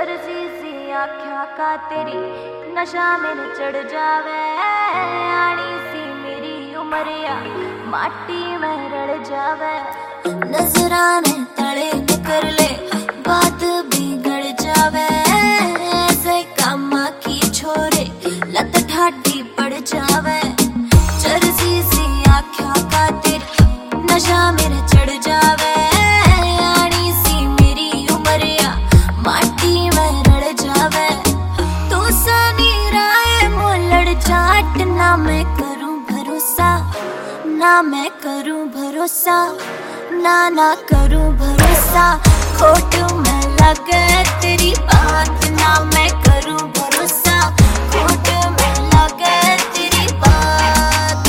चरसी सी आँखों का तेरी नशा मेरे चढ़ जावे। आनी सी मेरी उमरिया माटी में रड़ जावे। नजराने तले कर ले बात बिगड़ जावे। ऐसे काम की छोरे लत ठाडी पड़ जावे। चरसी सी आँखों का तेरी नशा मेरे चढ़ जावे। आनी सी मेरी उमरिया माटी में रड़ जावे। तू सनी राय मोलड़ जाट ना मैं करूं भरोसा, ना मैं करूं भरोसा, ना करूं भरोसा। खोट में लगे तेरी बात, ना मैं करूं भरोसा। खोट में लगे तेरी बात।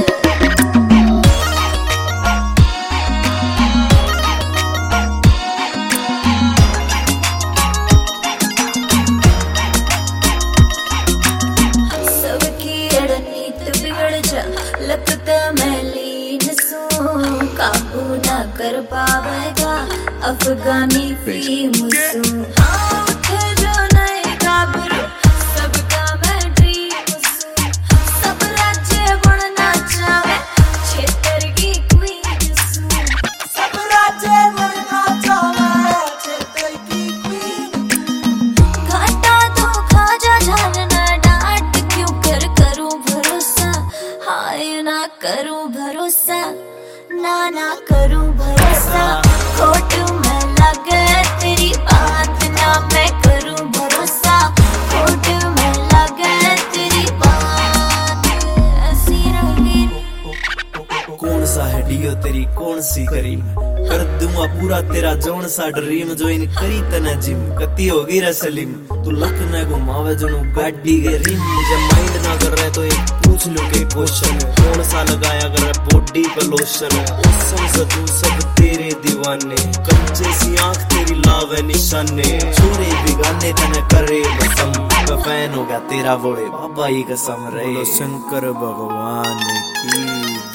सबकी रणनीत बिगड़ जा लगता मैं लीन सूं। काबू ना कर पावेगा अफगानी फिल्म सूं। हाँ उठे जो नए गाभरू सबका मैं ड्रीम सूं। सब राज्य बनना चाहे क्षेत्र की क्वीन सूं। सब राज्य बनना चाहे क्षेत्र की क्वीन। घाटा तो खा जा जानना डांट क्यों कर करूं भरोसा। हाय ना करूं भरोसा, ना करूं भरोसा। खोट में लगे तेरी बात, ना मैं करूं भरोसा। खोट में लगे तेरी बात। ऐसी रही कौन सा है डियो तेरी कौन सी करीम। कर दूंगा पूरा तेरा जौन सा ड्रीम। ज्वाइन करी तने जिम कती होगी रे सलीम। तू लक न घुमावे जोनु गाड़ी के रिम। मुझे माइंड ना कर रहे तो एक पूछ लो के क्वेश्चन। कौन सा लगाया कर बॉडी पे लोशन। उसम से तू सब तेरे दीवाने। कच्चे सी आंख तेरी लावे निशाने। छोरे बिगाने तने करे कसम। मैं फैन हो गया तेरा बोले बाबा ही कसम रे। शंकर भगवान की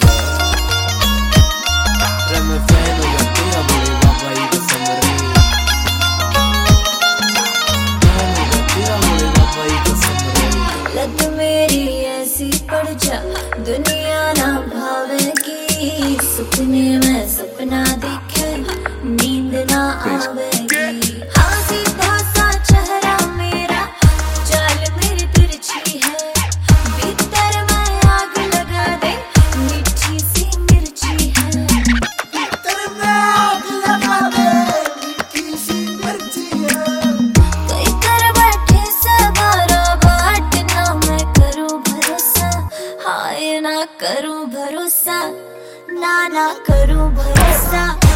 मैं फैन हो गया तेरा बोले बाबा ही कसम रे। फैन हो गया तेरा बोले बाबा ही कसम रे। लत मेरी ऐसी पड़ जा दुनिया ना भावेगी। सपने में सपना देखे नींद ना आवेगी। हाँ सीधा सा चेहरा मेरा चाल मेरी तिरछी है। भीतर में आग लगा दे मीठी सी मिर्ची है। भीतर में आग लगा दे मीठी सी मिर्ची है। कई कर बैठे सवारा बाट, ना मैं करूं भरोसा। हाय ना करूं भरोसा, ना करूं भरोसा।